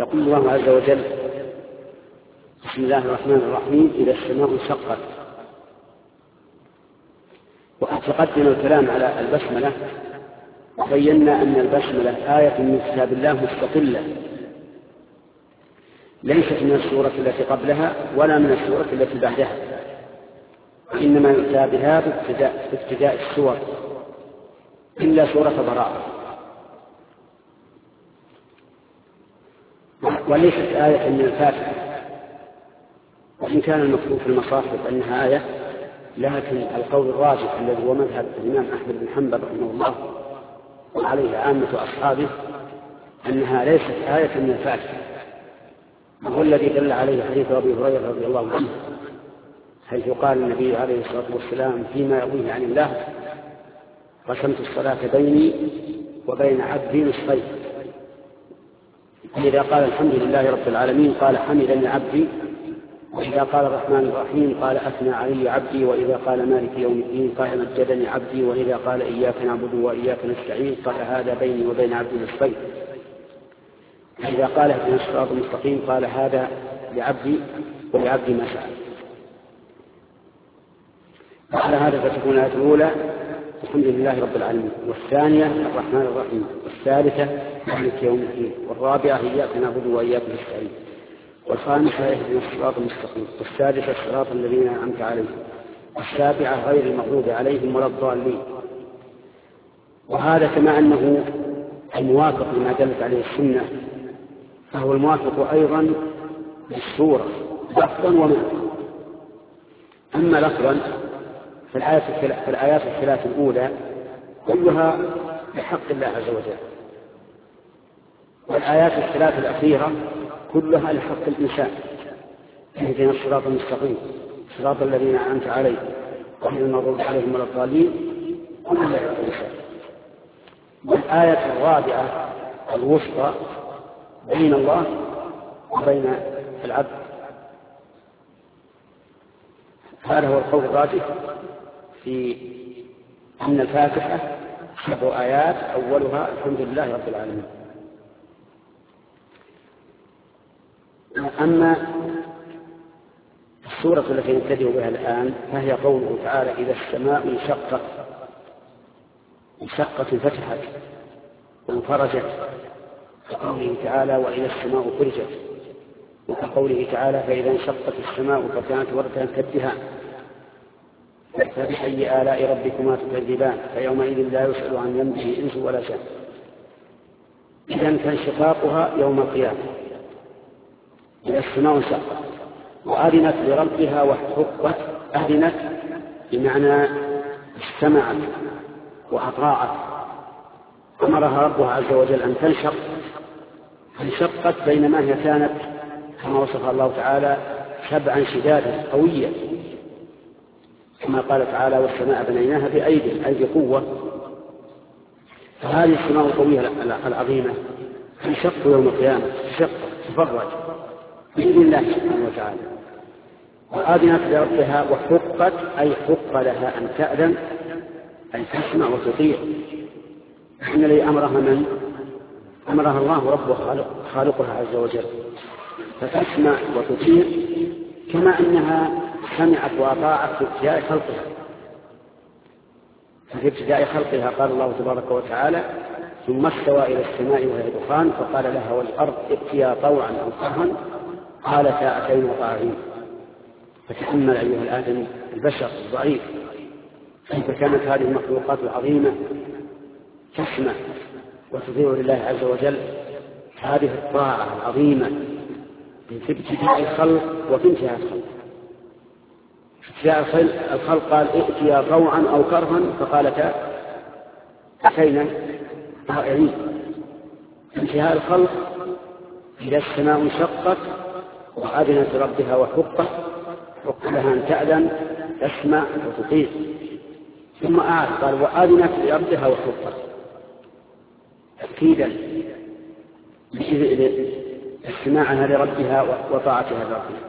يقول الله عز وجل: بسم الله الرحمن الرحيم: إذا السماء انشقت. وقد تقدم الكلام على البسملة وبينا أن البسملة آية من كتاب الله مستقلة، ليست من السورة التي قبلها ولا من السورة التي بعدها، وإنما يؤتى بها بابتداء السور إلا سورة براءة، وليست آية من الفاتحة، وإن كان المكتوب في المصاحف أنها آية، لكن القول الراجح الذي هو مذهب الإمام أحمد بن حنبل رحمه الله وعليه عامة أصحابه أنها ليست آية من الفاتحة، وهو الذي دل عليه حديث أبي هريرة رضي الله عنه، حيث قال النبي عليه الصلاة والسلام فيما يرويه عن الله: قسمت الصلاة بيني وبين عبدي نصفين، إذا قال الحمد لله رب العالمين قال حمدني عبدي، وإذا قال الرحمن الرحيم قال أثنى علي عبدي، وإذا قال مالك يوم الدين قال مجدني عبدي، وإذا قال إياك نعبد وإياك نستعين قال هذا بيني وبين عبدي نصفين، إذا قال اهدنا الصراط المستقيم قال هذا لعبدي ولعبدي ما سأل. وعلى هذا فتكون الآية الأولى الحمد لله رب العالمين، والثانية الرحمن الرحيم، والثالثة مالك يوم الدين، والرابعة إياك نعبد وإياك نستعين، والخامسة اهدنا الصراط المستقيم، والسادسة الصراط الذين أنعمت عليهم، والسابعة غير المغضوب عليهم ولا الضالين. وهذا كما أنه الموافق لما دلت عليه السنة، فهو الموافق أيضا للسورة لفظا ومعنى. أما لفظا فالآيات الثلاث الأولى كلها بحق الله عز وجل، والآيات الثلاث الأخيرة كلها لحق الإنسان: اهدنا الصراط المستقيم، صراط الذين أنعمت عليهم غير المغضوب عليهم ولا الضالين، كلها لحق الإنسان. والآية الرابعة الوسطى بين الله وبين العبد، هذا هو القول الراجح في أن الفاتحة 7 آيات أولها الحمد لله رب العالمين. أما السورة التي نبتدئ بها الآن فهي قوله تعالى: إذا السماء انشقت انفتحت وانفرجت، كقوله تعالى: وإذا السماء فرجت، وكقوله تعالى: فإذا انشقت السماء فكانت وردة كالدهان، فبأي آلاء ربكما تكذبان، فيومئذ لا يسأل عن ذنبه إنس ولا جان. إذن فانشقاقها يوم القيامة. إذا السماء انشقت وأذنت لربها وحقت، أذنت بمعنى استمعت وأطاعت، أمرها ربها عز وجل أن تنشق، فانشقت بينما هي كانت كما وصفها الله تعالى 7 شدادا قوية، كما قال تعالى: والسماء بنيناها بأيدي قوة. فهذه السماء القوية العظيمة تنشق يوم القيامة، تفرج بإذن الله سبحانه وتعالى. وآذنت لربها وحقت، أي حق لها أن تأذن، أن تسمع وتطيع. إن الذي أمرها الله ربها خالقها عز وجل، فتسمع وتطيع كما أنها سمعت وأطاعت في ابتداء خلقها. في ابتداء خلقها قال الله تبارك وتعالى: ثم استوى إلى السماء وهي دخان فقال لها والأرض ائتيا طوعا أو كرها قالتا أتينا طاعين. فتأمل أيها الآدمي البشر الضعيف كيف كانت هذه المخلوقات العظيمة تسمع وتطيع لله عز وجل هذه الطاعة العظيمة في ابتداء الخلق وفي انتهاء الخلق. في ابتداء الخلق قال: ائتيا طوعا أو كرها فقالتا أتينا طائعين. في انتهاء الخلق: إذا السماء انشقت وأذنت ربها وحقت، حق لها أن تأذن تسمع وتطيع. ثم قال: وأذنت لربها وحقت، تأكيدا استماعها لربها وطاعتها لربها.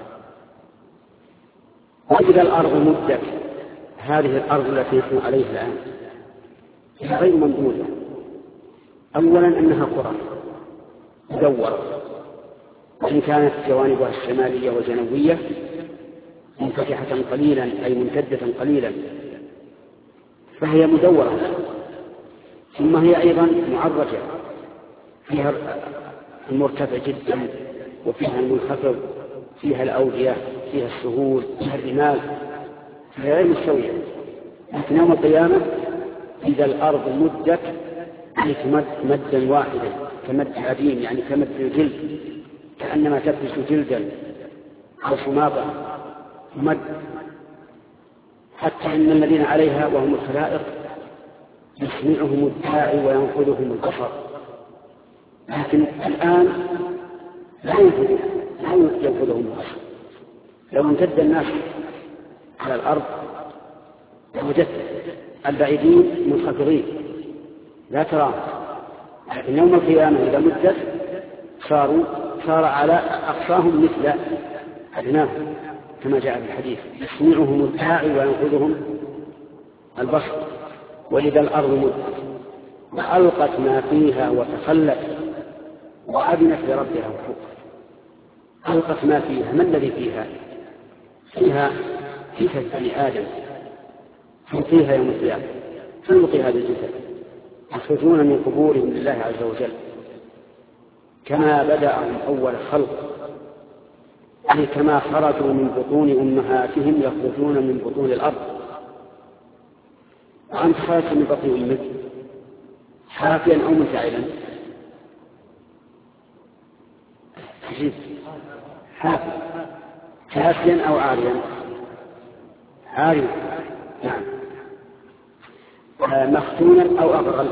وإذا الأرض مدت، هذه الأرض التي نحن عليها الآن غير ممدودة. أولا أنها قرى مدورة وإن كانت جوانبها الشمالية والجنوبية منفتحة قليلا أي ممتدة قليلا فهي مدورة، ثم هي أيضا معرجة، فيها المرتفع جدا وفيها المنخفض، فيها الأودية، فيها السهول، فيها الرمال، فهي غير مستوية. لكن يوم القيامة إذا الأرض مدت تمد مدا واحدا كمد العديم، يعني كمد الجلد، كأنما تفرش جلدا أو سماطا مد، حتى إن الذين عليها وهم الخلائق يسمعهم الداعي وينقذهم البصر. لكن الآن لا ينقذهم البصر. لو امتد الناس على الأرض لوجدت البعيدين منخفضين لا تراهم، لكن يوم القيامة إذا مدت صار على أقصاهم مثل أدناهم كما جاء في الحديث، يسمعهم الداعي وينقذهم البصر. وإذا الأرض مدت وألقت ما فيها وتخلت وأذنت لربها وحقت. ألقت ما فيها، ما الذي فيها؟ فيها بني آدم تلقيها يوم القيامة، تلقي هذه الجثث يخرجون من قبورهم لله عز وجل كما بدأهم أول خلق، يعني كما خرجوا من بطون أمهاتهم يخرجون من بطون الأرض. وأنت خرجت من بطون أمك حافيا أو منتعلا؟ عجيب، حافيا أو عاريا؟ عاريا، نعم. مختونا أو أغرل؟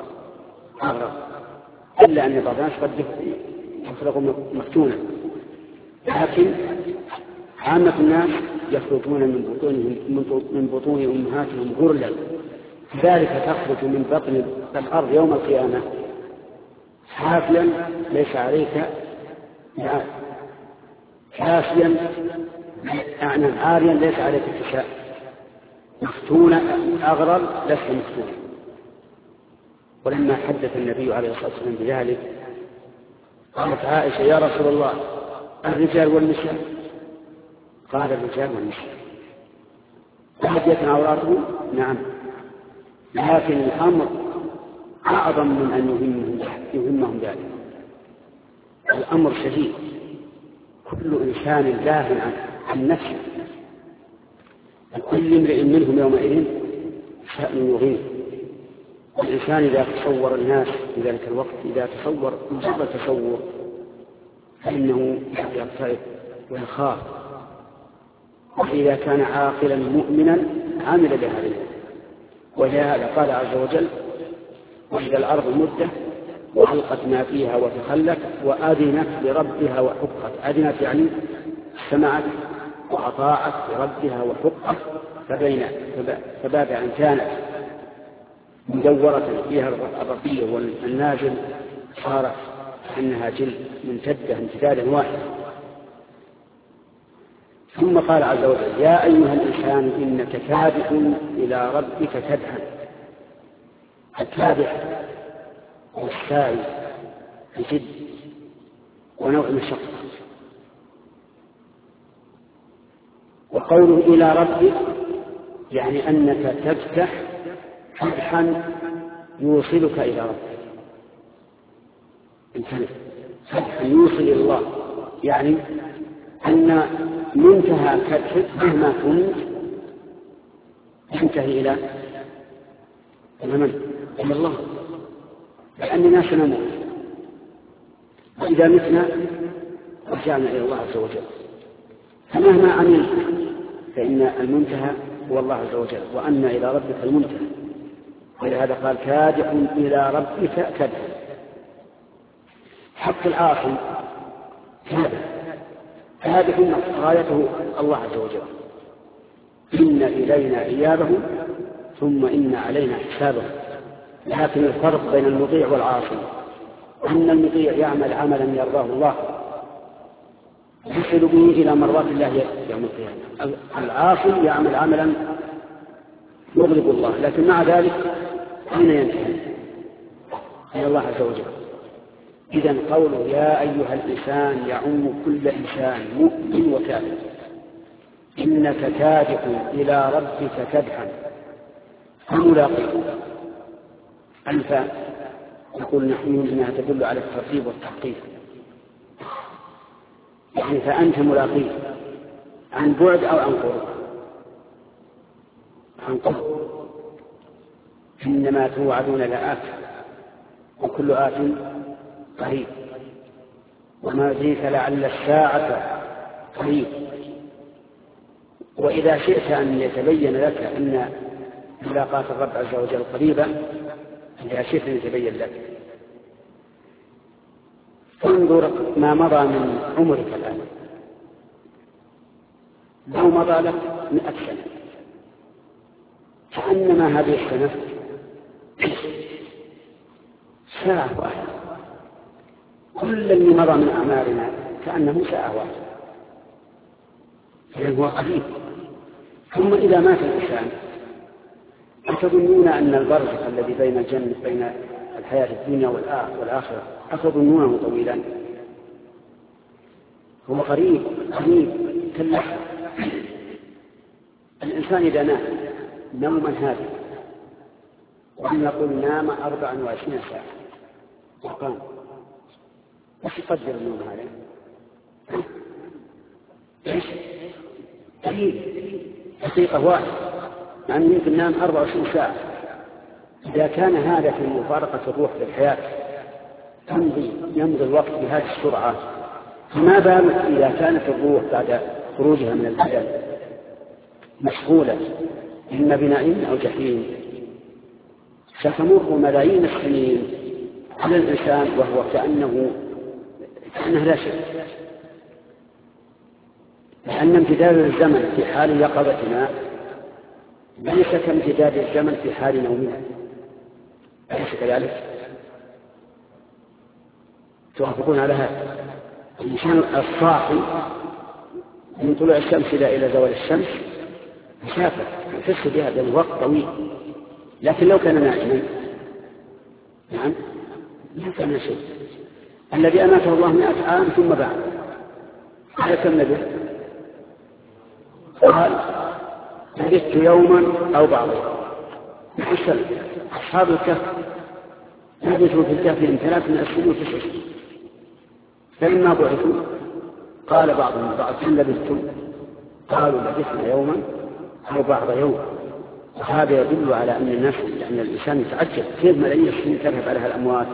إلا أن بعض الناس قد يخرج مختونا، لكن عامة الناس يخرجون من بطون أمهاتهم غرلا، ذلك تخرج من بطن الأرض يوم القيامة حافيا ليس عليك عار، حافيا يعني عاريا ليس عليك كساء، مفتونا أغرل لست مفتونا. ولما حدث النبي عليه الصلاة والسلام بذلك قالت عائشة: يا رسول الله الرجال والنساء؟ قال: الرجال والنساء. هديت عوراتهم؟ نعم، لكن الأمر أعظم من أن يهمهم ذلك. الأمر شديد، كل إنسان لاهٍ عن نفسه، كل امرئ منهم يومئذ شأن يغيظ. الإنسان إذا تصور الناس في ذلك الوقت، إذا تصور مجرد تصور فإنه يرتعب ويخاف. وإذا كان عاقلا مؤمنا عمل بهذا، ولهذا قال عز وجل: وإذا الأرض مدت وألقت ما فيها وتخلت وأذنت لربها وحقت. أذنت يعني سمعت وأطاعت لربها وحقت، فبعد أن كانت مدورة فيها الرقية والنازل صارت إنها جلد ممتدة امتدادا واحدا. ثم قال عز وجل: يا أيها الإنسان إنك كادح إلى ربك كدحا. الكادح والسعي بجد ونوع مشقة. وقوله إلى ربك يعني أنك تفتح فتحا يوصلك إلى ربك، فتحا يوصل إلى الله، يعني أن منتهى فتحك مهما كنت تنتهي إلى الله، لأننا سنموت، وإذا متنا رجعنا إلى الله عز وجل. فمهما عملت فإن المنتهى هو الله عز وجل، وأن إلى ربك المنتهى. ولهذا قال: كادح إلى ربك كدحا. حق العاصي كادح غايته الله عز وجل. إن إلينا إيابهم ثم إن علينا حسابهم. لكن الفرق بين المطيع والعاصي أن المطيع يعمل عملا يرضاه الله يصل به إلى مرضات الله يوم القيامة. العاصي يعمل عملا يغضب الله، لكن مع ذلك أين ينتهي؟ إلى الله عز وجل. إذن قوله يا أيها الإنسان يعم كل إنسان مؤمن وكافر. إنك كادح إلى ربك كدحا فملاقيه. الفاء يقول نحن إنها تدل على الترتيب والتحقيق، يعني فأنت ملاقيه عن بعد أو عن قرب. عن قرب إنما توعدون لآت وكل آت قريب وما يدريك لعل الساعة قريب. وإذا شئت أن يتبين لك أن ملاقاة الرب عز وجل قريبة، إذا شئت أن يتبين لك، فانظر ما مضى من عمرك الآن. لو مضى لك 100 سنة فأنما هذه السنة ساعة واحدة، كل اللي مضى من أعمارنا كأنه ساعة واحدة، فهو قريب. ثم إذا مات الإنسان أتظنون أن البرزخ الذي بين الجنة بين الحياة الدنيا والآخرة أتظنونه طويلا؟ هو قريب كاللحظة. الإنسان إذا نام نوما هادئا ونقول نام 24 ساعة وقام، وش يقدر النوم هذا؟ ايش؟ دقيقة واحدة، مع أنه يمكن نام 24 ساعة. إذا كان هذا في مفارقة الروح للحياة يمضي الوقت بهذه السرعة، فما بالك إذا كانت الروح بعد خروجها من البدن مشغولة إما بنعيم أو جحيم، ستمر ملايين السنين على الإنسان وهو كأنه لا شيء. لأن امتداد الزمن في حال يقظتنا ليس كامتداد الزمن في حال نومنا، أليس كذلك؟ توافقون على هذا؟ الإنسان الصاحي من طلوع الشمس إلى زوال الشمس مسافة يحس بها بالوقت طويل، لكن لو كان نائما نعم لا كان شيء. الذي أماته الله 100 عام ثم بعد هذا كم نبي؟ قال لبثت يوما أو بعض يوم. أصحاب الكهف لبثوا في الكهف من 3 سنين و9 سنين، فلما بعثوا قال بعضهم بعض كم لبثتم؟ قالوا لبثنا يوما أو بعض يوم. وهذا يدل على أن الناس يعني الإنسان يتعجب كيف ملايين السنين تذهب عليها الأموات.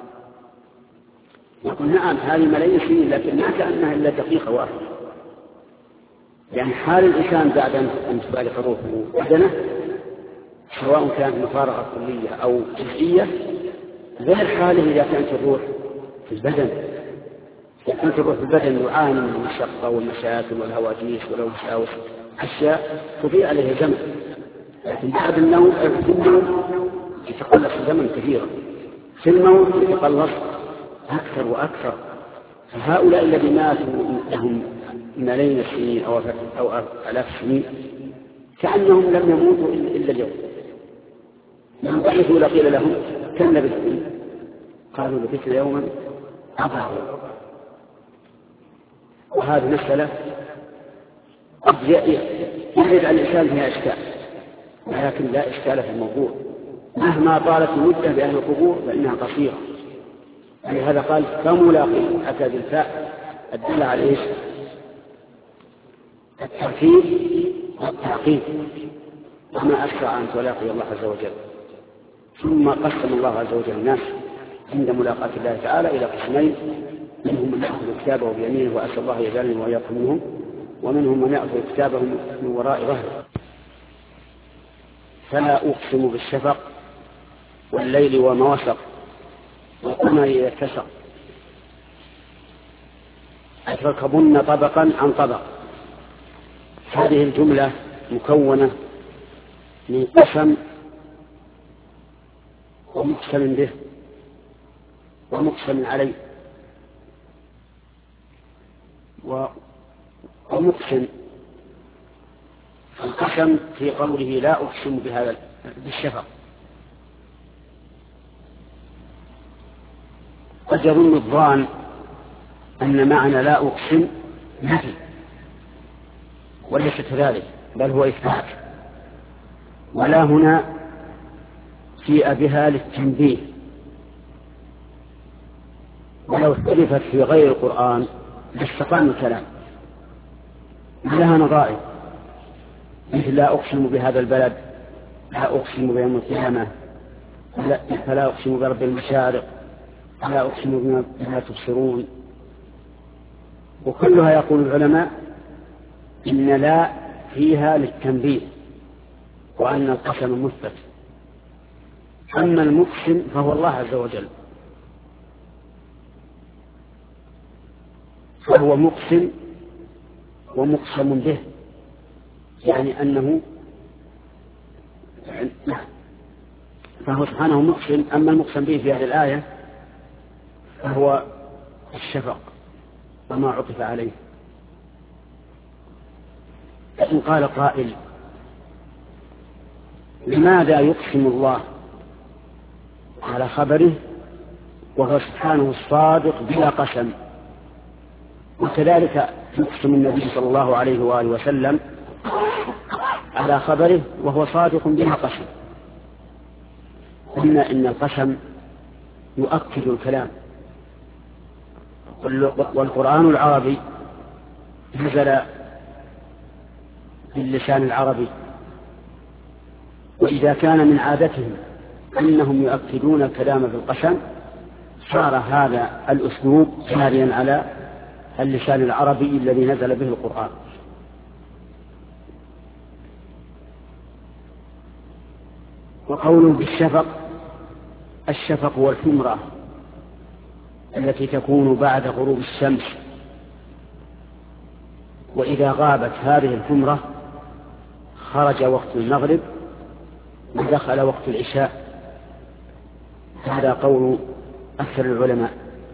يقول نعم هذه ملايين السنين لكن ما كأنها إلا دقيقة واحدة. يعني حال الإنسان بعد أن تفارق روحه بدنه سواء كانت مفارقة كلية أو جزئية غير حاله إذا كانت الروح في البدن. إذا كانت الروح في البدن يعاني من المشقة والمشاكل والهواجيس والوساوس أشياء تضيع عليه زمن، لكن بعد النوم يتقلص الزمن كثيرا، في الموت يتقلص أكثر وأكثر. فهؤلاء الذين ماتوا لهم ملايين السنين أو 1000 سنين كأنهم لم يموتوا إلا اليوم. لما بعثوا لقيل لهم كم لبثتم؟ قالوا لبثنا يوما أو بعض يوم. وهذه مسألة يريد على الإنسان فيها إشكال، ولكن لا إشكال في الموضوع مهما طالت المدة بأهل القبور فإنها قصيرة. لهذا قال فملاقيه، أتى بالفاء الدل على إيش؟ الترتيب والتعقيب، وما أسرع أن تلاقي الله عز وجل. ثم قسم الله عز وجل الناس عند ملاقاة الله تعالى إلى قسمين، منهم من يأخذ كتابه بيمينه وأسأل الله يجعلني وإياكم منهم، ومنهم من يأخذ كتابه من وراء ظهره. فلا أقسم بالشفق والليل وما وسق والقمر إذا اتسق لتركبن طبقا عن طبق. هذه الجملة مكونة من قسم ومقسم به ومقسم عليه ومقسم. القسم في قوله لا أقسم بهذا بالشفق، قد يظن الظان أن معنى لا أقسم نفي، وليس كذلك، بل هو إثبات، ولا هنا جيء بها للتنبيه. ولو اختلفت في غير القرآن لاستقام الكلام، لها نظائر، مثل لا أقسم بهذا البلد، لا أقسم بيوم القيامة، فلا أقسم برب المشارق، لا أقسم بما تبصرون. وكلها يقول العلماء إن لا فيها للتنبيه، وأن القسم مثبت. أما المقسم فهو الله عز وجل، فهو مقسم ومقسم به، يعني أنه فهو سبحانه مقسم. أما المقسم به في هذه الآية فهو الشفق وما عطف عليه. إن قال قائل لماذا يقسم الله على خبره وهو سبحانه الصادق بلا قسم، وكذلك يقسم النبي صلى الله عليه وآله وسلم على خبره وهو صادق بلا قسم؟ قلنا إن القسم يؤكد الكلام، والقرآن العربي نزل باللسان العربي، وإذا كان من عادتهم أنهم يؤكدون الكلام بالقسم صار هذا الأسلوب جاريا على اللسان العربي الذي نزل به القرآن. وقوله بالشفق، الشفق هو الحمرة التي تكون بعد غروب الشمس، وإذا غابت هذه الحمرة خرج وقت المغرب ودخل وقت العشاء. هذا قول أكثر العلماء،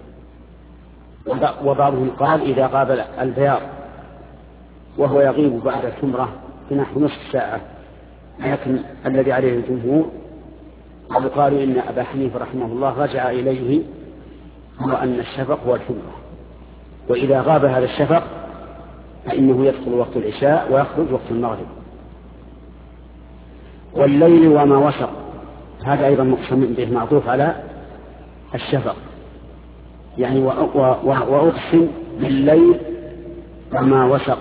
وبعضهم قال إذا غاب البياض، وهو يغيب بعد الحمرة بنحو نصف ساعة، لكن الذي عليه الجمهور وقال إن أبا حنيفة رحمه الله رجع إليه هو أن الشفق هو الحمرة، وإذا غاب هذا الشفق فإنه يدخل وقت العشاء ويخرج وقت المغرب. والليل وما وسق، هذا أيضا مقسم به معطوف على الشفق، يعني وأقسم بالليل وما وسق،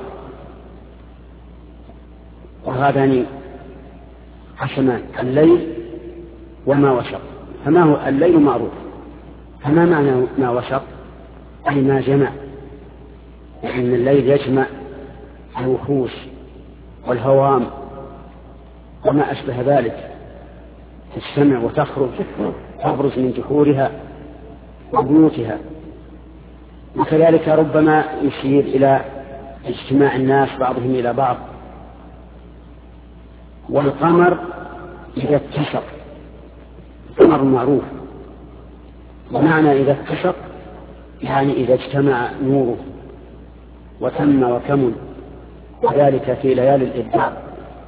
وهذان قسمان، الليل وما وسق. فما هو الليل؟ معروف، فما معنى ما وسق؟ أي ما جمع، لأن الليل يجمع الوحوش والهوام وما أشبه ذلك تجتمع وتبرز من جحورها وبيوتها. وكذلك ربما يشير إلى اجتماع الناس بعضهم إلى بعض. والقمر إذا اتسق، القمر معروف، ومعنى إذا اتسق يعني إذا اجتمع نوره وتم وكمل، وذلك في ليالي الإبداع.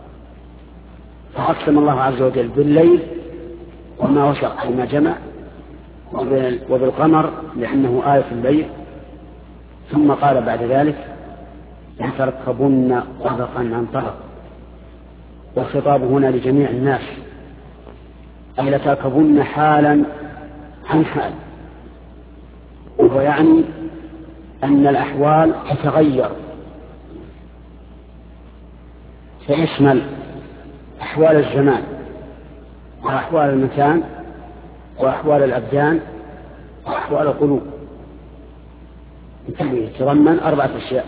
فأقسم الله عز وجل بالليل وما وسق وما جمع، وبالقمر لأنه آية الليل، ثم قال بعد ذلك لتركبن طبقا عن طبق، والخطاب هنا لجميع الناس، أي لتركبن حالا عن حال، وهو يعني أن الأحوال تتغير، فيشمل أحوال الزمان وأحوال المكان وأحوال الأبدان وأحوال القلوب، يتضمن 4 أشياء.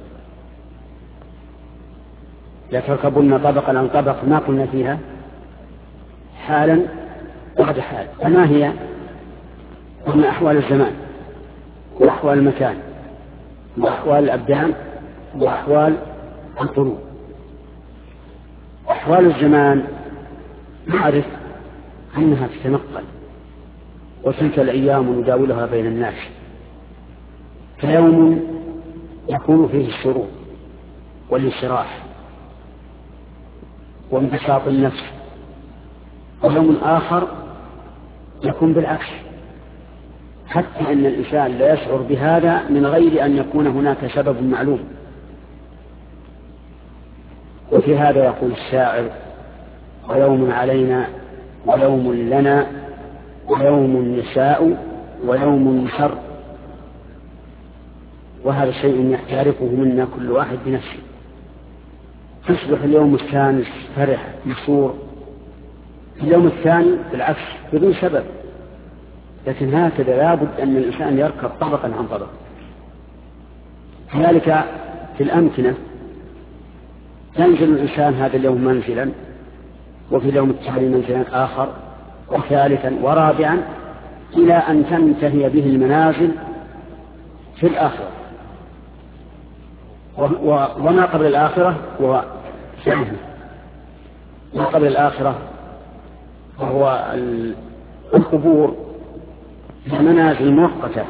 لا تركبن طبقا عن طبق، ما قلنا فيها حالا بعد حال، فما هي؟ من أحوال الزمان وأحوال المكان وأحوال الأبدان وأحوال القلوب. أحوال الزمان نعرف أنها تتنقل، وتلك الأيام نداولها بين الناس، فيوم يكون فيه السرور والانشراح وانبساط النفس، ويوم آخر يكون بالعكس، حتى أن الإنسان لا يشعر بهذا من غير أن يكون هناك سبب معلوم. وفي هذا يقول الشاعر: ويوم علينا ويوم لنا ويوم نشاء ويوم نشر. وهذا شيء يعرفه منا كل واحد بنفسه. تصبح اليوم الثاني فرح مسرور، اليوم الثاني بالعكس بدون سبب. لكن هكذا لابد أن الإنسان يركب طبقا عن طبق. كذلك في الأمكنة، ينزل الإنسان هذا اليوم منزلا، وفي اليوم التالي منزلا آخر، وثالثا ورابعا، إلى أن تنتهي به المنازل في الآخرة. وما قبل الآخرة هو سعيه، ما قبل الآخرة وهو القبور، المنازل مؤقتة.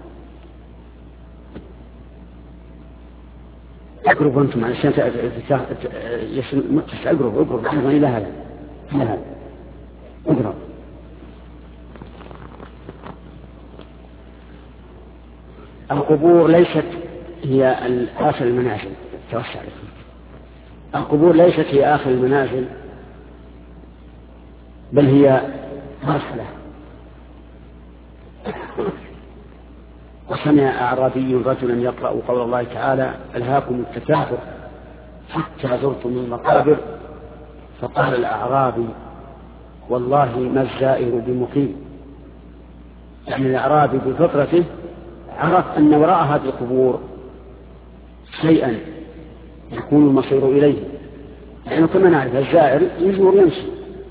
اقربوا أنتم علشان اقربوا إلى هذا اقرب. القبور ليست هي آخر المنازل. توسع لكم. القبور ليست هي آخر المنازل، بل هي مرحلة. وسمع أعرابي رجلا يقرأ قول الله تعالى: ألهاكم التكاثر حتى زرتم المقابر، فقال الأعرابي: والله ما الزائر بمقيم. يعني الأعرابي بفطرته عرف أن وراء هذه القبور شيئا يكون المصير إليه، لأنه كما نعرف الزائر يزور يمشي،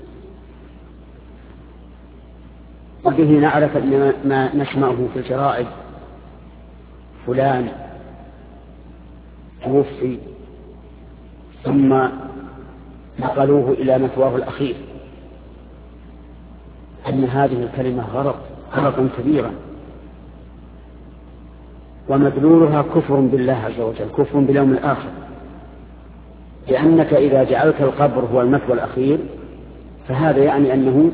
وبه نعرف أن ما نسمعه في الجرائد: فلان توفي ثم نقلوه إلى مثواه الأخير. أن هذه الكلمة غلطا كبيرا، ومدلولها كفر بالله عز وجل، كفر باليوم الآخر. لأنك إذا جعلت القبر هو المثوى الأخير فهذا يعني أنه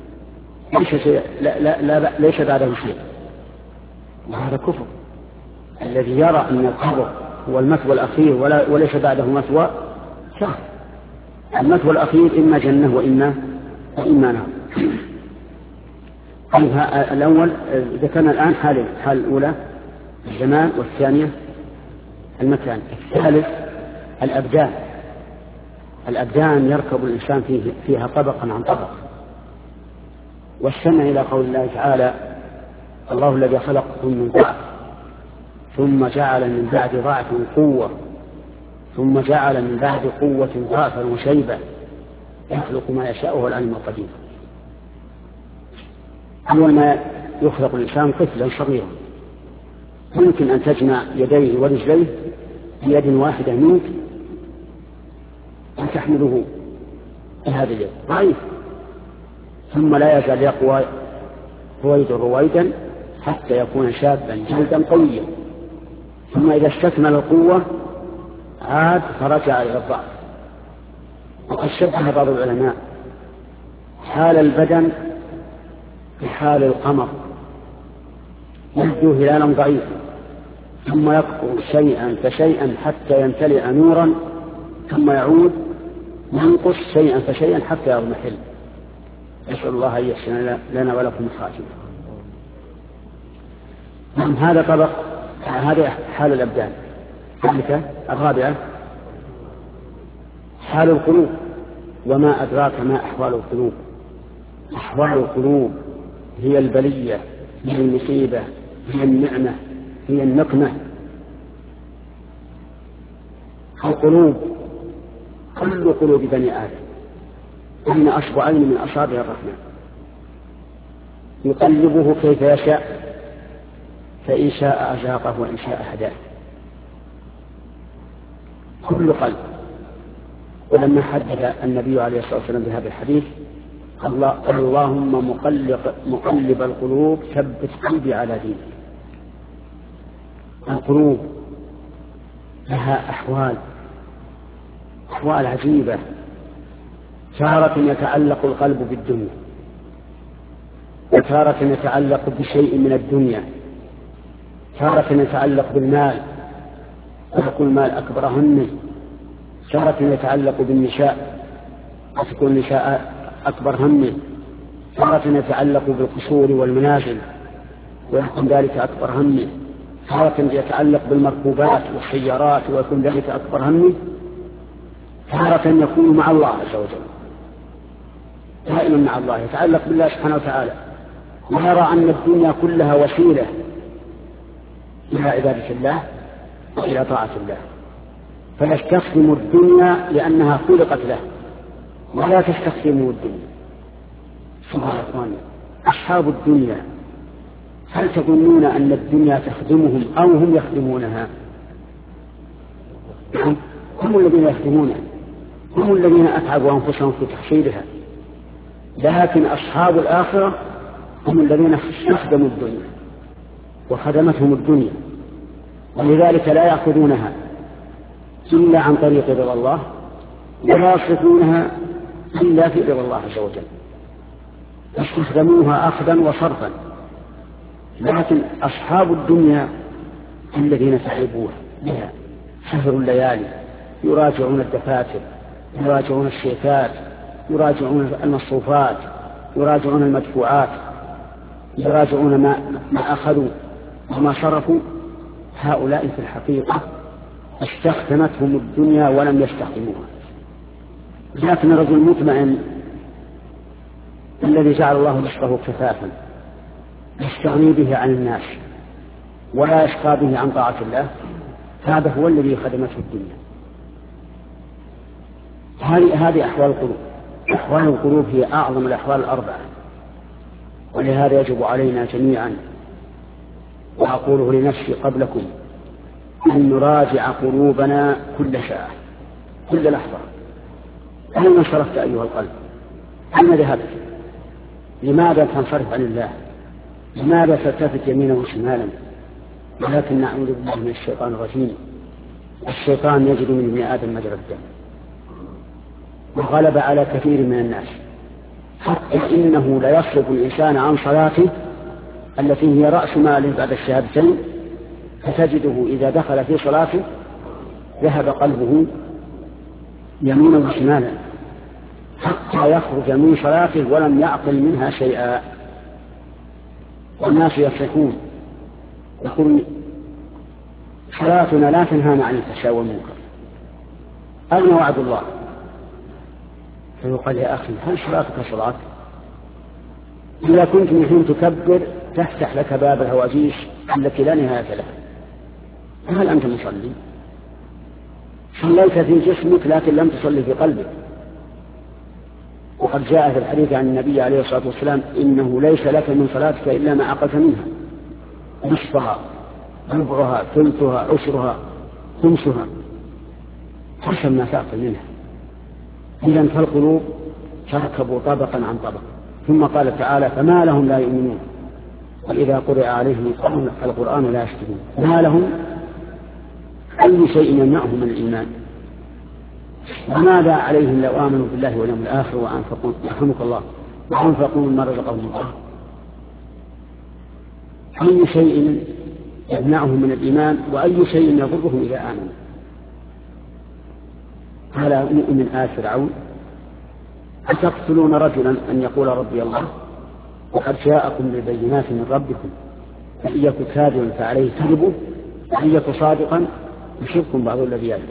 ليس بعده شيء، وهذا كفر. الذي يرى أن القبر هو المثوى الأخير وليس بعده مثوى صح. المثوى الأخير إما جنة وإما نار. الأول ذكرنا الآن حالين: الحال الأولى الزمان، والثانية المكان. الثالث الأبدان يركب الإنسان فيها طبقا عن طبق. واستمع إلى قول الله تعالى: الله الذي خلقكم من ضعف ثم جعل من بعد ضعف قوة ثم جعل من بعد قوة ضعفا وشيبة يخلق ما يشاء وهو العليم القدير. أول ما يخلق الإنسان طفلا صغيرا، ممكن أن تجمع يديه ورجليه بيد واحدة منك أن تحمله هذا اليد ضعيف، ثم لا يزال يقوى رويدا حتى يكون شابا جلدا قويا، ثم إذا استكمل القوة عاد فرجع إلى الضعف. وقد شبه بعض العلماء حال البدن بحال القمر، يبدو هلالا ضعيفا ثم يكبر شيئا فشيئا حتى يمتلئ نورا، ثم يعود ينقص شيئا فشيئا حتى يضمحل. نسأل الله أن يحسن لنا ولكم الخاتمة. هذا طبق، هذا حال الأبدان. الرابعة حال القلوب. وما أدراك ما أحوال القلوب؟ أحوال القلوب هي البلية، هي المصيبة، هي النعمة، هي النقمة. القلوب كل قلوب بني آدم إن أصبعين من أصابع الرحمن يقلبه كيف يشاء، فإن شاء أزاقه وإن شاء هداه. كل قلب. ولما حدث النبي عليه الصلاة والسلام بهذا الحديث قال: اللهم مقلب القلوب ثبت قلبي على دينك. القلوب لها أحوال عجيبة. تارة يتعلق القلب بالدنيا، وتارة يتعلق بشيء من الدنيا، تارة يتعلق بالمال ويكون المال أكبر همه، تارة يتعلق بالنساء وتكون النساء أكبر همه، تارة يتعلق بالقصور والمنازل ويكون ذلك أكبر همه، تارة يتعلق بالمركوبات والسيارات ويكون ذلك أكبر همه، تارة يكون مع الله عز وجل دائما مع الله، يتعلق بالله سبحانه وتعالى ويرى أن الدنيا كلها وسيلة إلى عبادة الله وإلى طاعة الله، فيستخدم الدنيا لأنها خلقت له ولا تستخدمه الدنيا. سبحان الله. أصحاب الدنيا هل تظنون أن الدنيا تخدمهم أو هم يخدمونها؟ هم الذين يخدمونها، هم الذين أتعبوا أنفسهم في تحصيلها، لكن أصحاب الآخرة هم الذين استخدموا الدنيا وخدمتهم الدنيا، ولذلك لا يأخذونها إلا عن طريق رضا الله ولا يصرفونها إلا في رضا الله عز وجل، استخدموها أخذا وصرفا. لكن أصحاب الدنيا الذين تعبوا بها سهروا الليالي، يراجعون الدفاتر، يراجعون الشيكات، يراجعون المصروفات، يراجعون المدفوعات، يراجعون ما أخذوا وما صرفوا، هؤلاء في الحقيقة استخدمتهم الدنيا ولم يستخدموها. لكن الرجل المطمئن الذي جعل الله رزقه كفافا يستغني به عن الناس ولا يشقى به عن طاعة الله، هذا هو الذي خدمته الدنيا. هذه أحوال القلوب. أحوال القلوب هي أعظم الأحوال الأربعة، ولهذا يجب علينا جميعا، وأقوله لنفسي قبلكم، أن نراجع قلوبنا كل ساعة كل لحظة. أين انصرفت أيها القلب؟ أين ذهبت؟ لماذا تنصرف عن الله؟ لماذا تلتفت يمينا وشمالا؟ ولكن نعوذ بالله من الشيطان الرجيم. الشيطان يجد من ابن آدم مجرى الدم وغلب على كثير من الناس، حتى إنه ليصرف الإنسان عن صلاته التي هي رأس ماله بعد الشهادتين، فتجده إذا دخل في صلاته ذهب قلبه يمينا وشمالا حتى يخرج من صلاته ولم يعقل منها شيئا. والناس يصرخون يقول صلاتنا لا تنهانا عن الفحشاء والمنكر، أين وعد الله؟ فيقال يا أخي هل صلاتك صلاة؟ إذا كنت من حين تكبر تفتح لك باب الهواجيس التي لا نهاية لها، هل أنت مصلي؟ صليت في جسمك لكن لم تصلي في قلبك. وقد جاء في الحديث عن النبي عليه الصلاة والسلام إنه ليس لك من صلاتك إلا ما عقلت منها، نصفها، ربعها، ثلثها، عشرها، خمسها، حسب ما تعقل منها. إذا فالقلوب تركب طبقا عن طبق. ثم قال تعالى فما لهم لا يؤمنون وإذا قرئ عليهم القرآن لا يسجدون. ما لهم أي شيء يمنعهم من الإيمان؟ وماذا عليهم لو آمنوا بالله واليوم الآخر وأنفقوا يرحمك الله وأنفقوا مما رزقهم الله؟ أي شيء يمنعهم من الإيمان وأي شيء يضرهم إذا آمنوا؟ قال مؤمن آل فرعون أتقتلون رجلا أن يقول ربي الله وقد جاءكم بالبينات من ربكم فإن يكن كاذبا فعليه كذبه وإن يكن صادقا يصبكم بعض الذي يعلم.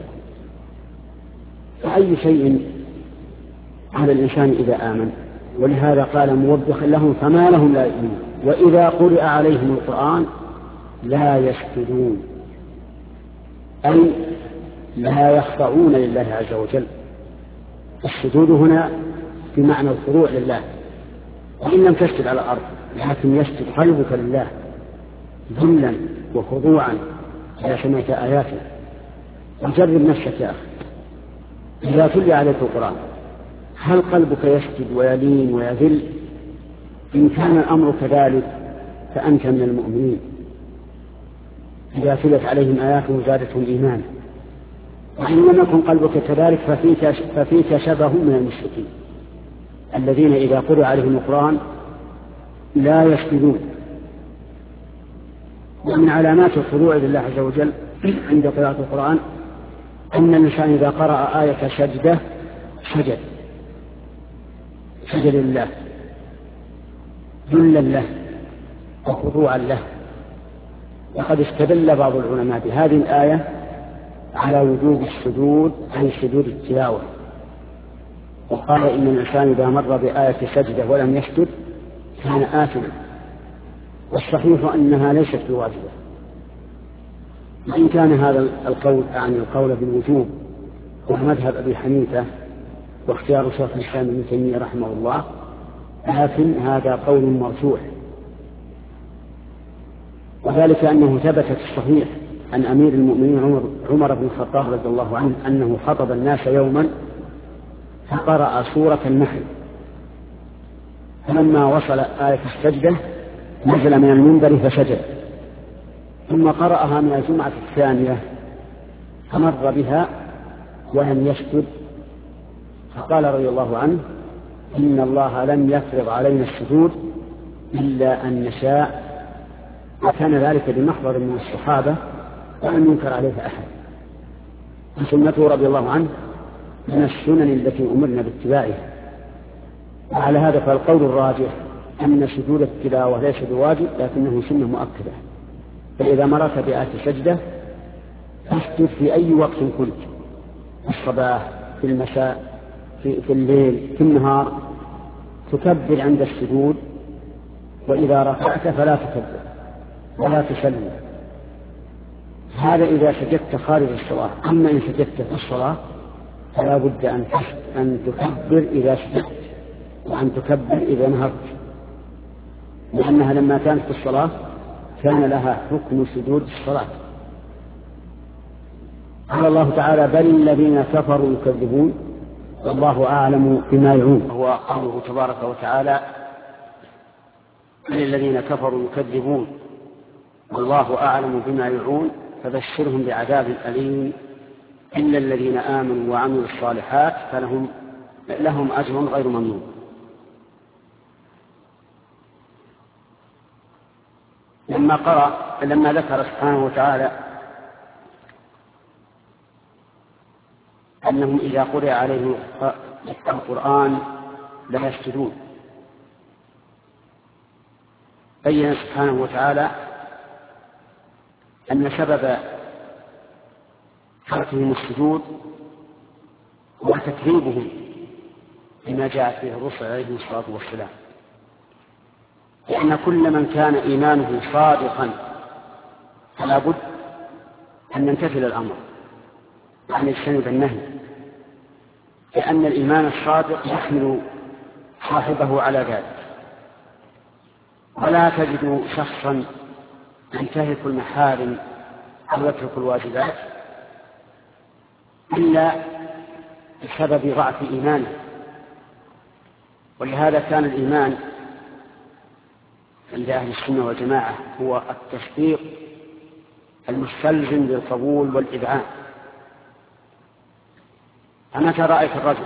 فأي شيء على الإنسان إذا آمن. ولهذا قال موبخا لهم فما لهم لا يؤمنون وإذا قرئ عليهم القرآن لا يسجدون، أي لا يخضعون لله عز وجل. السجود هنا بمعنى الخضوع لله، وإن لم تسجد على الأرض لكن يسجد قلبك لله ذلا وخضوعا إذا سمعت آياته. وجرب نفسك يا أخي إذا تلي عليك القرآن هل قلبك يسجد ويلين ويذل؟ إن كان الأمر كذلك فأنت من المؤمنين. إذا تلت عليهم آياته زادتهم إيمانا. وإن لم يكن قلبك كذلك ففيك شبه من المشركين الذين إذا قرئ عليهم القرآن لا يسجدون. ومن علامات الخضوع لله عز وجل عند قراءة القرآن أن الإنسان إذا قرأ آية سجدة سجد لله ذلا له وخضوعا له. وقد استدل بعض العلماء بهذه الآية على وجوب السجود عن سجود التلاوة، وقال إن الإنسان إذا مر بآية سجدة ولم يسجد كان آثما، والصحيح أنها ليست بواجبة. وإن كان هذا القول عن القول بالوجوب ومذهب أبي حنيفة واختيار شيخ الإسلام ابن تيمية رحمه الله، لكن هذا قول مرجوح، وذلك أنه ثبت في الصحيح عن أمير المؤمنين عمر بن الخطاب رضي الله عنه أنه خطب الناس يوما فقرأ سورة النحل، فلما وصل آية السجدة نزل من المنبر فسجد، ثم قرأها من الجمعة الثانية فمر بها ولم يسجد، فقال رضي الله عنه إن الله لم يفرض علينا السجود إلا أن نشاء، وكان ذلك بمحضر من الصحابة ولم ينكر عليه أحد. وسنته رضي الله عنه من السنن التي أمرنا باتباعها. وعلى هذا فالقول الراجح أن سجود التلاوة ليس بواجب لكنه سنة مؤكدة، فإذا مررت بآية سجدة فاسجد في أي وقت كنت، في الصباح، في المساء، في الليل، في النهار، تكبر عند السجود، وإذا رفعت فلا تكبر ولا تسلم. هذا إذا سجدت خارج الصلاة. أما إن سجدت في الصلاة فلا بد أن تكبر إذا سجدت وأن تكبر إذا نهضت، لأنها لما كانت في الصلاة كان لها حكم سجود الصلاة. قال الله تعالى بل الذين كفروا يكذبون والله أعلم بما يعون. هو قوله تبارك وتعالى بل الذين كفروا يكذبون والله أعلم بما يعون فبشرهم بعذاب أليم إلا الذين آمنوا وعملوا الصالحات لهم أجر غير ممنون. لما ذكر سبحانه وتعالى أنهم إذا قرئ عليهم القرآن لا يسجدون، بين سبحانه وتعالى أن سبب تركهم السجود هو تكذيبهم بما جاءت به الرسل عليهم الصلاة والسلام، لأن كل من كان إيمانه صادقا فلا بد أن نمتثل الأمر وأن يجتنب النهي، لأن الإيمان الصادق يحمل صاحبه على ذلك. ولا تجد شخصا ينتهك المحارم أو يترك الواجبات إلا بسبب ضعف إيمانه. ولهذا كان الإيمان عند أهل السنة والجماعة هو التصديق المستلزم للقبول والإذعان. فمتى رأيت الرجل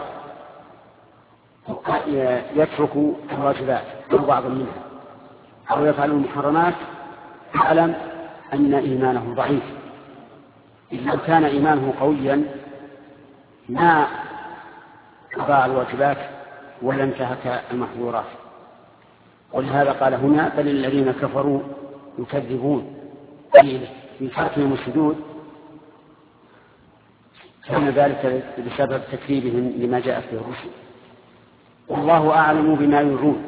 يترك الواجبات أو بعض منها أو يفعل المحرمات فاعلم أن إيمانه ضعيف. إذا كان إيمانه قويا ما أضاع الواجبات ولا انتهك المحظورات. ولهذا قال هنا بل الذين كفروا يكذبون، في تركهم السجود كان ذلك بسبب تكذيبهم لما جاء فيه الرسل. والله أعلم بما يوعون،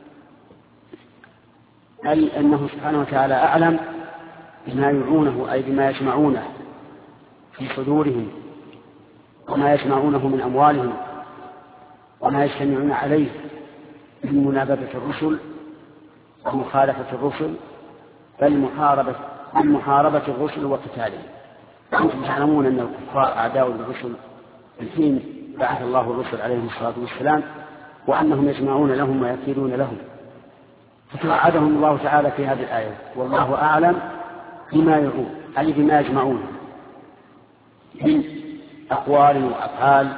أي أنه سبحانه وتعالى أعلم بما يوعونه، أي بما يجمعونه في صدورهم وما يجمعونه من أموالهم وما يجتمعون عليه من منابذة الرسل ومخالفة الرسل بل محاربة الرسل وقتالهم. أنتم تعلمون أن الكفار أعداء للرسل الحين بعث الله الرسل عليهم الصلاة والسلام، وأنهم يجمعون لهم ويكيدون لهم، فتوعدهم الله تعالى في هذه الآية والله أعلم بما يعون، أي بما يجمعون من أقوال وأفعال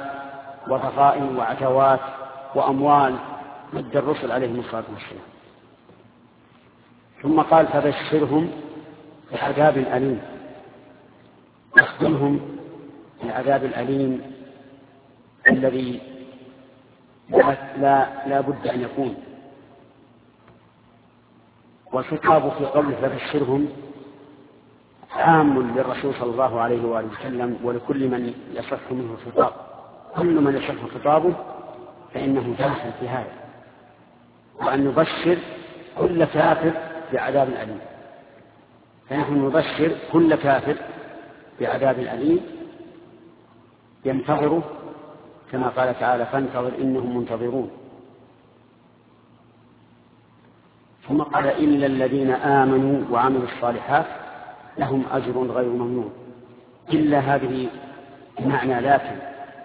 وضغائن وعتوات وأموال ضد الرسل عليهم الصلاة والسلام. ثم قال فبشرهم بعذاب أليم، أخبرهم بالعذاب الأليم الذي لا بد أن يكون. والخطاب في قوله فبشرهم عام للرسول صلى الله عليه وآله وسلم ولكل من يصح منه الخطاب. كل من يصح خطابه فإنه داخل في هذا، وأن نبشر كل كافر بعذاب أليم. فنحن نبشر كل كافر بعذاب أليم ينتظره، كما قال تعالى فانتظر إنهم منتظرون. ثم قال إلا الذين آمنوا وعملوا الصالحات لهم أجر غير ممنون. إلا هذه معنى لكن،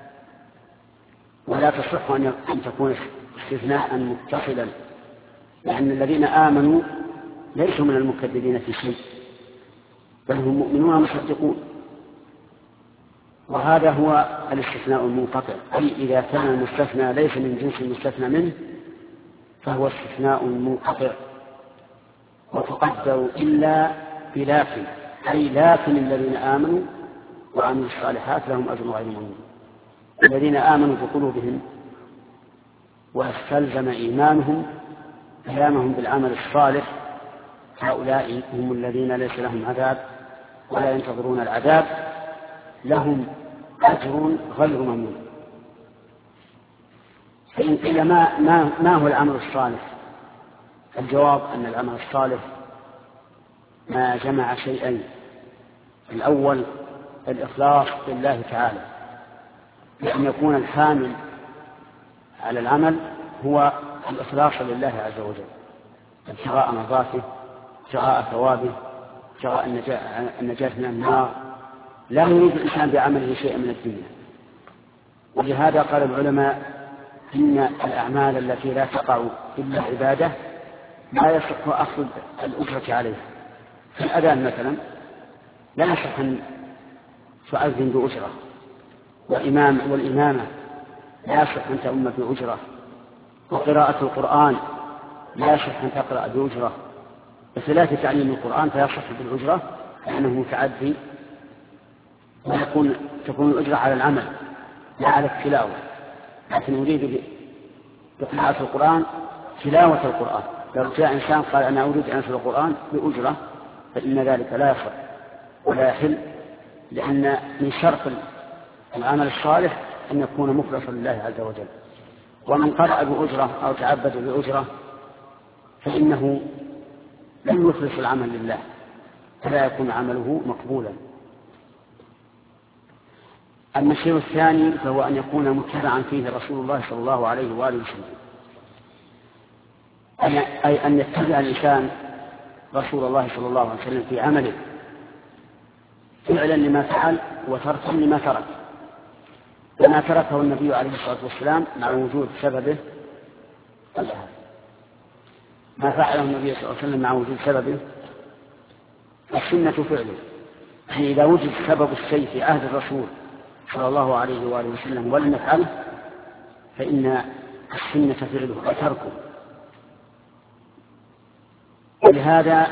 ولا تصح أن تكون استثناء متصلا، لأن الذين آمنوا ليسوا من المكذبين في شيء، بل هم مؤمنون مصدقون. وهذا هو الاستثناء المنقطع، أي إذا كان المستثنى ليس من جنس المستثنى منه فهو استثناء منقطع. وتقدر إلا بلكن، أي لكن الذين آمنوا وعملوا الصالحات لهم أجر غير ممنون. الذين آمنوا بقلوبهم واستلزم إيمانهم قيامهم بالعمل الصالح، هؤلاء هم الذين ليس لهم عذاب ولا ينتظرون العذاب، لهم أجر غير ممنون. فإن قيل ما هو العمل الصالح؟ الجواب أن العمل الصالح ما جمع شيئين: الأول الإخلاص لله تعالى، بأن يكون الحامل على العمل هو الإخلاص لله عز وجل، ابتغاء مرضاته، ابتغاء ثوابه، ابتغاء النجاة من النار، لا يريد الإنسان بعمله شيئا من الدنيا. ولهذا قال العلماء إن الأعمال التي لا تقع إلا عبادة لا يصح أخذ الأجرة عليها. في الأذان مثلا لا يصح أن تؤذن بأجرة، والإمامة لا يصح أن تؤم بأجرة، وقراءة القرآن لا يصح أن تقرأ بأجرة، بخلاف تعليم القرآن فيصح بالأجرة لأنه متعدي، تكون الأجرة على العمل لا على التلاوة. لكن أريد بقراءة القرآن تلاوة القرآن. لو جاء إنسان قال أنا أريد أن أتلو القرآن بأجرة فإن ذلك لا يصح ولا يحل، لأن من شرط العمل الصالح أن يكون مخلصا لله عز وجل. ومن قرأ بأجرة أو تعبد بأجرة فإنه لم يخلص العمل لله، فلا يكون عمله مقبولا. أما الشيء الثاني فهو أن يكون متبعا فيه رسول الله صلى الله عليه وآله وسلم، أي أن يتبع الإنسان رسول الله صلى الله عليه وسلم في عمله فعلا لما فعل وتركا لما ترك. وما تركه النبي عليه الصلاة والسلام مع وجود سببه، ما فعله النبي صلى الله عليه وسلم مع وجود سببه السنة فعله. يعني إذا وجد سبب الشيء في عهد الرسول صلى الله عليه وآله وسلم ولم يفعله فإن السنة فعله وتركه. ولهذا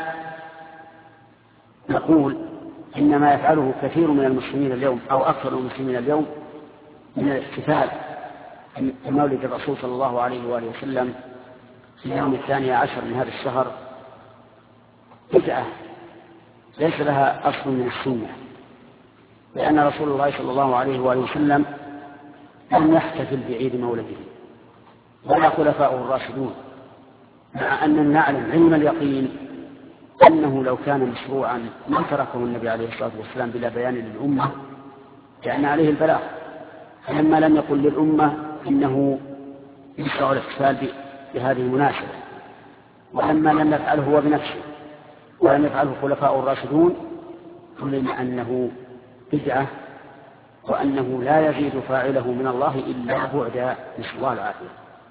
نقول إن ما يفعله كثير من المسلمين اليوم أو أكثر المسلمين اليوم من الاحتفال بمولد الرسول صلى الله عليه وآله وسلم في اليوم 12 من هذا الشهر بدعة ليس لها أصل من السنة، لأن رسول الله صلى الله عليه وآله وسلم لم يحتفل بعيد مولده ولا خلفاؤه الراشدون، مع أن نعلم علم اليقين أنه لو كان مشروعا ما تركه النبي عليه الصلاة والسلام بلا بيان للأمة، لأن عليه البلاغ. فلما لم يقل للأمة إنه يشرع الاحتفال بهذه المناسبة، ولما لم يفعله هو بنفسه ولم يفعله خلفاء الراشدون، علم أنه بدعة وأنه لا يزيد فاعله من الله إلا بعدا، نسأل الله العافية.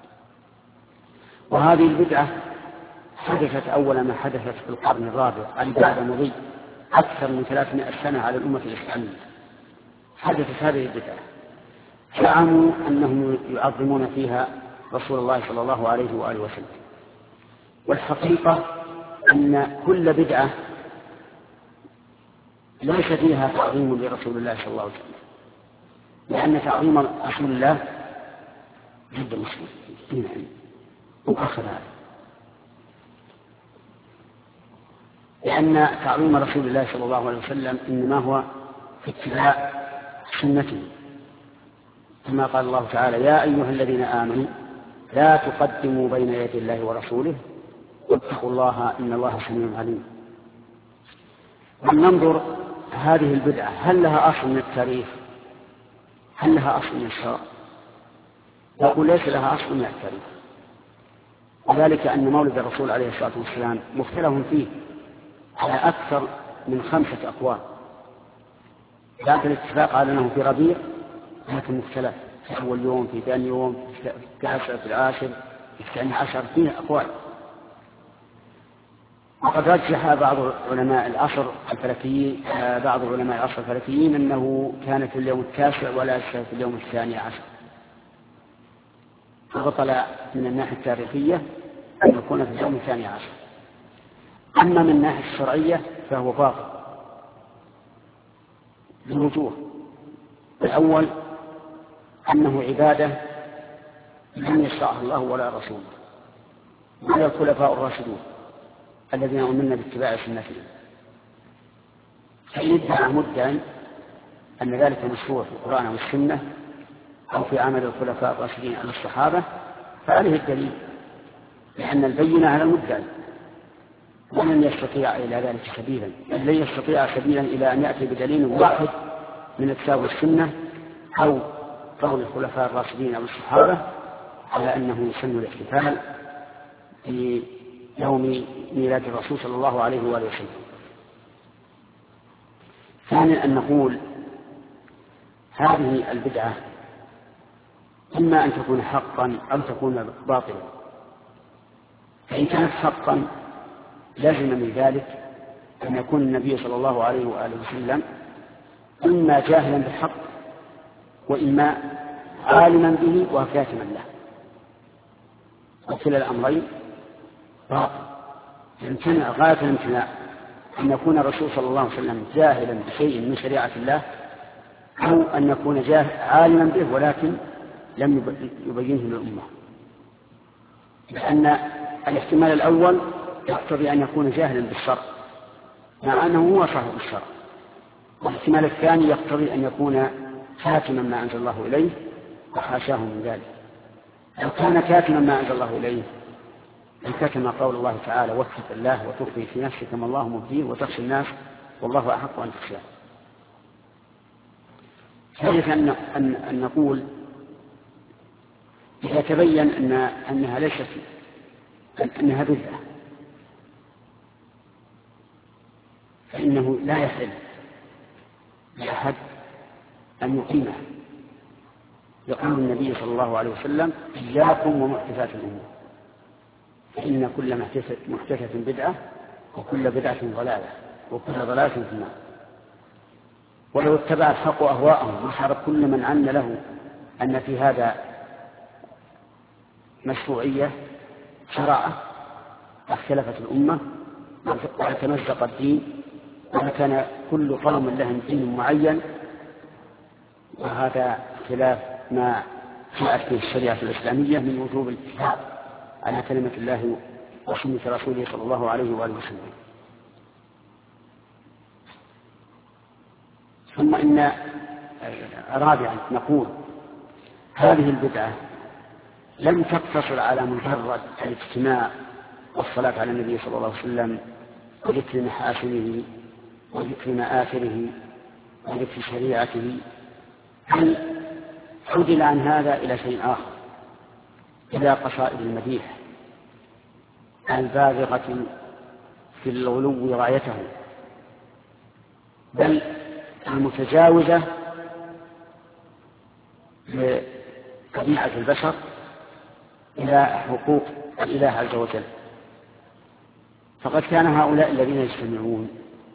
وهذه البدعة حدثت أول ما حدثت في القرن الرابع، أي بعد مضي أكثر من 300 سنة على الأمة الإسلامية. حدثت هذه البدعة، زعموا أنهم يعظمون فيها رسول الله صلى الله عليه وآله وسلم، والحقيقة أن كل بدعة ليس فيها تعظيم لرسول الله صلى الله عليه وسلم، لأن تعظيم رسول الله ضد المسلم وأخذ هذا، لأن تعظيم رسول الله صلى الله عليه وسلم إنما هو في اتباع سنته، كما قال الله تعالى: يا أيها الذين آمنوا لا تقدموا بين يدي الله ورسوله واتقوا الله إن الله سميع عليم. وننظر هذه البدعة هل لها أصل من التاريخ؟ هل لها أصل من الشرع؟ يقول ليس لها أصل من التاريخ، وذلك أن مولد الرسول عليه الصلاة والسلام مختلف فيه على أكثر من 5 أقوال، لكن الاتفاق على أنه في ربيع، لكن مختلف في أول يوم، في ثاني يوم، في 9، في 10، في 12، فيه أقوال. وقد رجح بعض علماء العصر الفلكيين أنه كان في اليوم 9 ولا في اليوم 12، فبطل من الناحية التاريخية أن يكون في اليوم 12. أما من الناحية الشرعية فهو باطل بالوجوه. الأول أنه عبادة لم يشرعها الله ولا رسوله ولا الخلفاء الراشدون الذين أمرنا باتباع سنتهم، فإن ادعى مدعي أن ذلك مشروع في القرآن والسنة أو في عمل الخلفاء الراشدين على الصحابة فعليه الدليل، لأن البينة على المدعي، ولن يستطيع إلى ذلك سبيلا، لن يستطيع سبيلا إلى أن يأتي بدليل واحد من الكتاب والسنة أو قول الخلفاء الراشدين أو الصحابة على أنه يسن الاحتفال في يوم ميلاد الرسول صلى الله عليه وآله وسلم. ثانيا أن نقول هذه البدعة إما أن تكون حقا أو تكون باطلا، فإن كانت حقا لازم من ذلك أن يكون النبي صلى الله عليه وآله وسلم إما جاهلا بالحق وإما عالما به وكاتما له، وكلا الأمرين باطل. يمكن غاية الامتناع أن يكون الرسول صلى الله عليه وسلم جاهلا بشيء من شريعة الله، أو أن يكون عالما به ولكن لم يبينه للأمة، لأن الاحتمال الأول يقتضي أن يكون جاهلا بالشرع مع أنه هو صاحب الشرع، والاحتمال الثاني يقتضي أن يكون كاتما ما أنزل الله إليه وحاشاه من ذلك. لو كان كاتما ما أنزل الله إليه لكتم قول الله تعالى: واتق الله وتخفي في نفسك ما الله مبديه وتخشى الناس والله أحق أن تخشاه. ثالثا أن نقول إذا تبين أنها ليست أنها بدعة فإنه لا يحل لأحد أن يقيمها. يقول النبي صلى الله عليه وسلم: إياكم ومحدثات الأمور، فإن كل محدثة بدعة وكل بدعة ضلالة وكل ضلالة في النار. ولو اتبع الحق أهواءهم وحارب كل من عن له أن في هذا مشروعية شرعة اختلفت الأمة وتمزق الدين، وكان كل قوم لهم دين معين، وهذا خلاف ما جاءت به الشريعة الإسلامية من وجوب الاتباع على كلمة الله وسنة رسوله صلى الله عليه وآله وسلم. ثم إن رابعا نقول هذه البدعة لم تقتصر على مجرد الاجتماع والصلاة على النبي صلى الله عليه وسلم وذكر محاسنه وذكر مآثره وذكر شريعته، بل عدل عن هذا إلى شيء آخر، إلى قصائد المديح البالغة في الغلو غايته، بل المتجاوزة لطبيعة البشر إلى حقوق الإله عز وجل. فقد كان هؤلاء الذين يجتمعون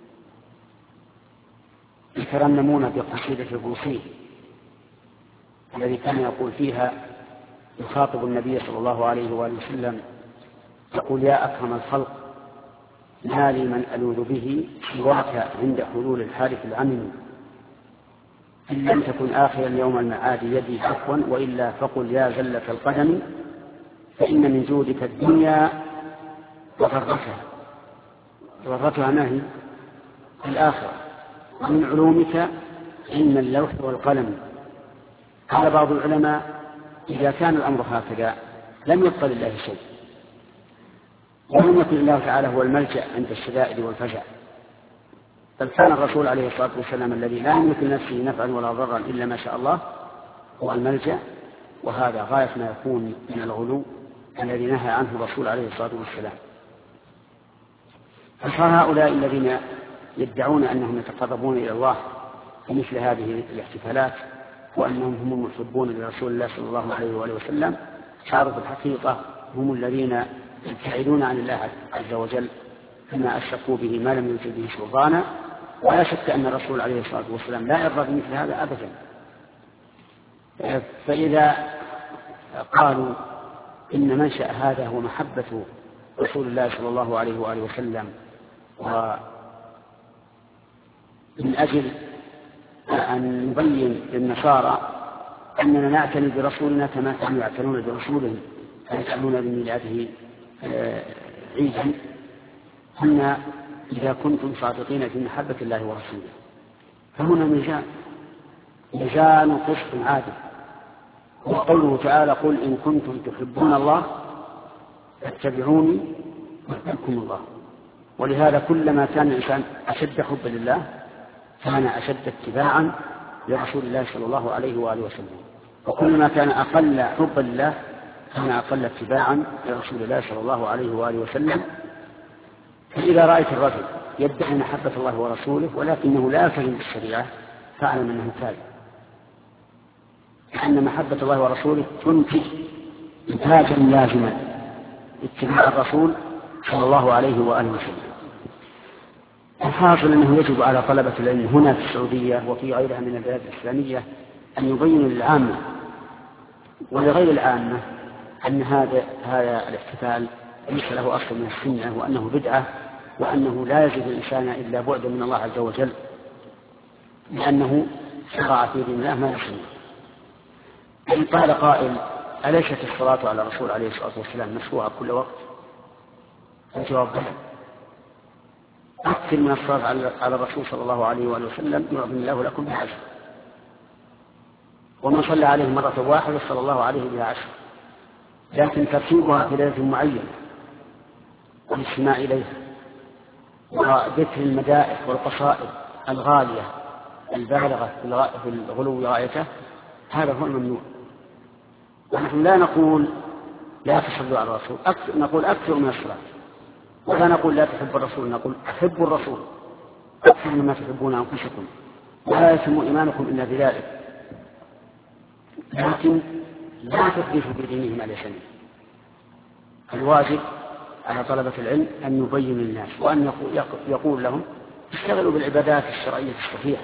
يترنمون بقصيدة البوصيري الذي كان يقول فيها يخاطب النبي صلى الله عليه وآله وسلم يقول: يا أكرم الخلق ما لي من ألوذ به سواك عند حلول الحادث العمم. إن لم تكن آخر يوم المعاد يدي عفوا وإلا فقل يا زلة القدم، فإن من جودك الدنيا وغرتها ما هي الآخرة، ومن علومك علم اللوح والقلم. قال بعض العلماء إذا كان الأمر هكذا لم يبق لله شيء، ولم يكن الله تعالى هو الملجأ عند الشدائد والفزع، بل كان الرسول عليه الصلاة والسلام الذي لا يملك لنفسه نفعا ولا ضرا إلا ما شاء الله هو الملجأ، وهذا غاية ما يكون من الغلو الذي نهى عنه الرسول عليه الصلاة والسلام. فهؤلاء الذين يدعون أنهم يتقربون إلى الله في مثل هذه الاحتفالات وأنهم هم المحبون لرسول الله صلى الله عليه وآله وسلم، صاروا في الحقيقة هم الذين يبتعدون عن الله عز وجل فيما أشركوا به ما لم ينزل به سلطانا. ولا شك أن الرسول عليه الصلاة والسلام لا يرضى بمثل هذا أبدا. فإذا قالوا إن منشأ هذا هو محبة رسول الله صلى الله عليه وآله وسلم، ومن أجل أن نبين للنصارى أننا نعتني برسولنا كما كانوا يعتنون برسولهم فيجعلون بميلاده عيدا، قلنا إذا كنتم صادقين في محبة الله ورسوله فهنا ميزان قسط عادل. وقوله تعالى قل إن كنتم تحبون الله فاتبعوني يحببكم الله. ولهذا كلما كان الإنسان أشد حبا لله كان أشد اتباعا لرسول الله صلى الله عليه وآله وسلم، وكلما كان أقل حبا لله كان أقل اتباعا لرسول الله صلى الله عليه وآله وسلم. فإذا رأيت الرجل يدعي محبة الله ورسوله ولكنه لا يلتزم بالشريعة فاعلم أنه كاذب، لأن محبة الله ورسوله تنتج إنتاجا لازما اتباع الرسول صلى الله عليه وآله وسلم. الحاصل أنه يجب على طلبة العلم هنا في السعودية وفي غيرها من البلاد الإسلامية أن يبينوا للعامة ولغير العامة أن هذا الاحتفال ليس له أصل من السنة، وأنه بدعة، وأنه لا يزيد الإنسان إلا بعد من الله عز وجل، لأنه شرع في دين الله ما يسمى. إن قال قائل أليست الصلاة على الرسول عليه الصلاة والسلام مشروعة كل وقت؟ الجواب بلى، أكثر من الصلاة على الرسول صلى الله عليه وآله وسلم يعظم الله لكم بحسن، ومن صلى عليه مرة واحدة صلى الله عليه بها 10، لكن ترتيبها في ليلة معينة والاستماع إليها وذكر المدائح والقصائد الغالية البالغة في الغلو غايته، هذا هو الممنوع. ونحن لا نقول لا تصلوا على الرسول، نقول أكثر من الصلاة، ولا نقول لا تحب الرسول، نقول أحبوا الرسول أكثر مما تحبون أنفسكم، ولا يتم إيمانكم إلا بذلك. لكن لا تحدثوا بدينه ما ليس منه. الواجب على طلبة العلم أن يبين للناس وأن يقول لهم اشتغلوا بالعبادات الشرعية الصحيحة،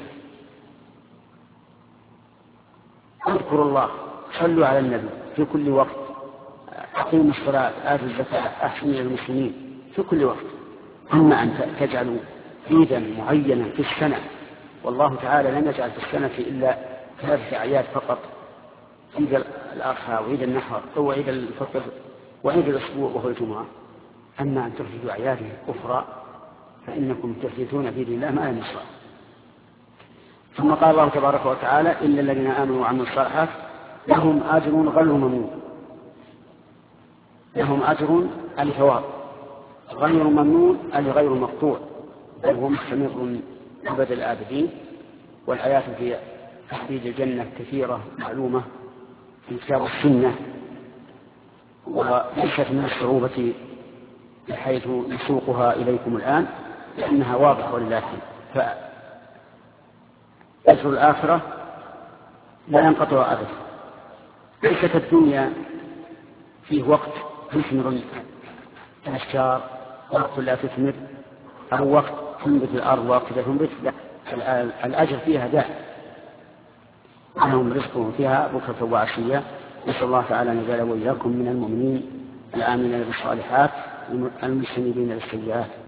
اذكروا الله، صلوا على النبي في كل وقت، أقيموا الصلاة، آتوا الزكاة، أحسنوا إلى المسلمين في كل وقت. أما أن تجعلوا عيدا معينا في السنة، والله تعالى لم يجعل في السنة إلا 3 أعياد فقط، عيد الأضحى وعيد النحر وعيد الفطر وعيد الأسبوع وهو الجمعة. أما أن تحدثوا أعياد أخرى فإنكم تحدثون في دين الله ما لم يشرع. ثم قال الله تبارك وتعالى إلا الذين آمنوا وعملوا الصالحات لهم أجر غير ممنون. لهم أجر الثواب غير ممنون أي غير مقطوع، بل هو مستمر أبد الآبدين. والآيات في تحديد الجنة كثيرة معلومة في كتاب السنة، وليست من الصعوبة بحيث نسوقها إليكم الآن لأنها واضحة ولله. فأجر الآخرة لا ينقطع أبدا. ليست الدنيا فيه وقت تثمر الأشجار وقت لا تثمر، أو وقت تنبت الأرض وقت لا تنبت، الأجر فيها دائم، أنهم رزقهم فيها بكرة وعشية. نسأل الله تعالى أن يجعل وإياكم من المؤمنين الآمنين بالصالحات المجتنبين للسيئات.